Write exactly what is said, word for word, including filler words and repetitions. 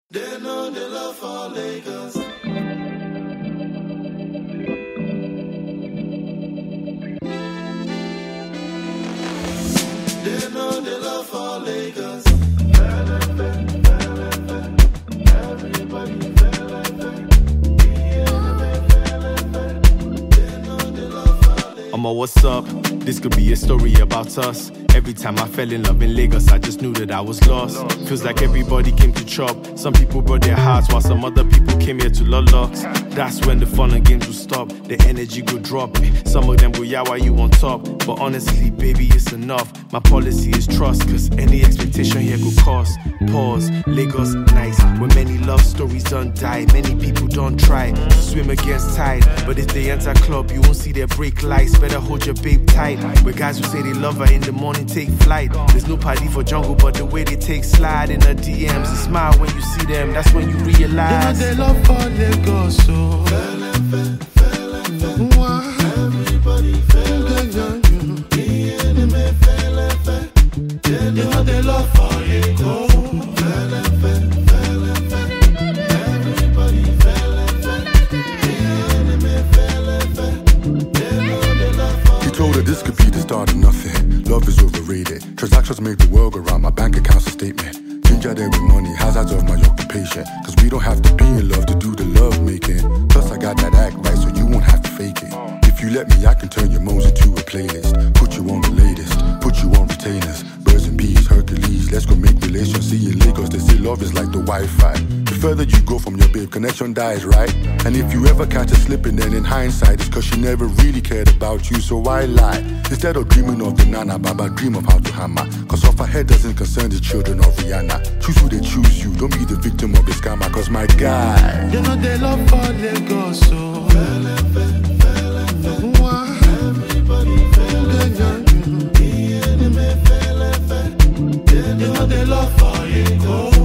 They know they love for Lagos. They know they love for Lagos. Everybody feel like I'ma what's up? This could be a story about us. Every time I fell in love in Lagos, I just knew that I was lost. Feels like everybody came to chop. Some people brought their hearts, while some other people came here to lolocks. That's when the fun and games will stop. The energy go drop. Some of them go, yeah, why you on top? But honestly, baby, it's enough. My policy is trust, cause any expectation here could cost. Pause, Lagos, nice. When many love stories don't die, many people don't try to swim against tide. But if they enter club, you won't see their brake lights. Better hold your babe tight. With guys who say they love her in the morning, take flight. There's no party for jungle, but the way they take slide in the D Ms and smile when you see them, that's when you realize they know they love for Lagos, so everybody feel like they know they love for Lagos. Everybody feel like He told her this could be the start of nothing. Love is overrated. Transactions make the world go round. My bank account's a statement. Ginger there with money, hazards of my occupation. Cause we don't have to be in love to do the love making. Plus I got that act right, so you won't have to fake it. If you let me, I can turn your moans into a playlist. Put you on the latest, put you on retainers. Birds and bees, Hercules, let's go make relations. See in Lagos, they say love is like the Wi-Fi. The further you go from your babe, connection dies, right? And if you ever catch her slipping, then in hindsight, it's cause she never really cared about you, so why lie? Instead of dreaming of the Nana Baba, dream of how to hammer. Cause off her head doesn't concern the children of Rihanna. Choose who they choose you, don't be the victim of the scammer. Cause my guy, you know they love for Lagos, so everybody feel like you know they love for Lagos.